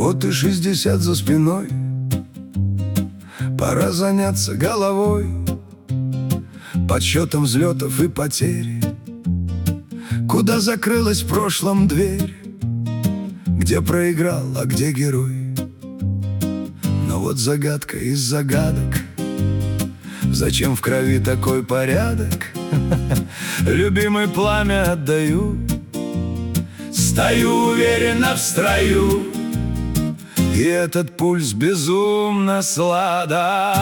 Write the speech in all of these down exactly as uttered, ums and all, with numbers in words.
Вот и шестьдесят за спиной, пора заняться головой, подсчетом взлетов и потерь. Куда закрылась в прошлом дверь, где проиграл, а где герой? Но вот загадка из загадок: зачем в крови такой порядок? Любимый пламя отдаю, стою уверенно в строю, и этот пульс безумно сладок.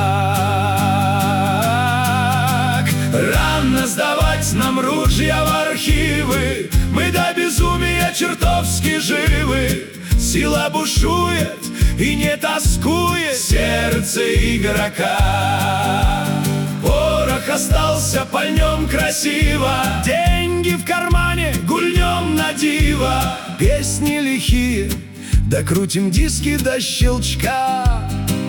Рано сдавать нам ружья в архивы, мы до безумия чертовски живы. Сила бушует и не тоскует сердце игрока. Порох остался, пальнем красиво, деньги в кармане, гульнем на диво. Песни лихие, докрутим диски до щелчка.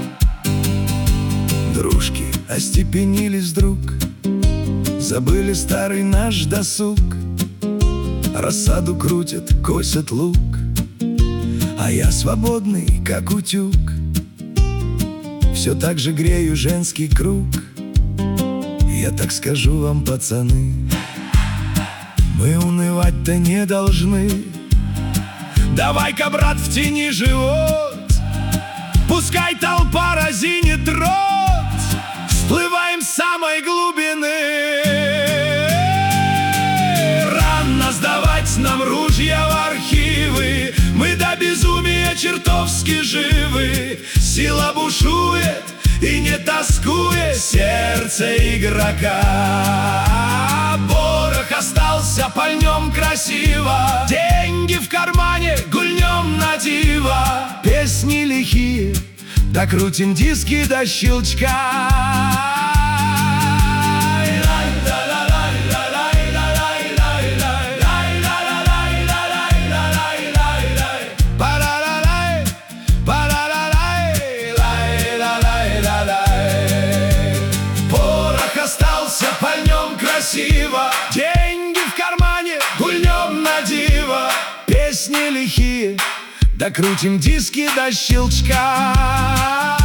Дружки остепенились вдруг, забыли старый наш досуг. Рассаду крутят, косят лук, а я свободный, как утюг. Все так же грею женский круг. Я так скажу вам, пацаны, мы унывать-то не должны. Давай-ка, брат, в тени живот, пускай толпа разинет рот, всплываем с самой глубины. Рано сдавать нам ружья в архивы, мы до безумия чертовски живы. Сила бушует и не тоскует сердце игрока. Порох остался, пальнем красиво, деньги в кармане, гульнем на диво. Песни лихие, докрутим диски до щелчка. Пальнем красиво, деньги в кармане, гульнем на диво. Песни лихие, докрутим диски до щелчка.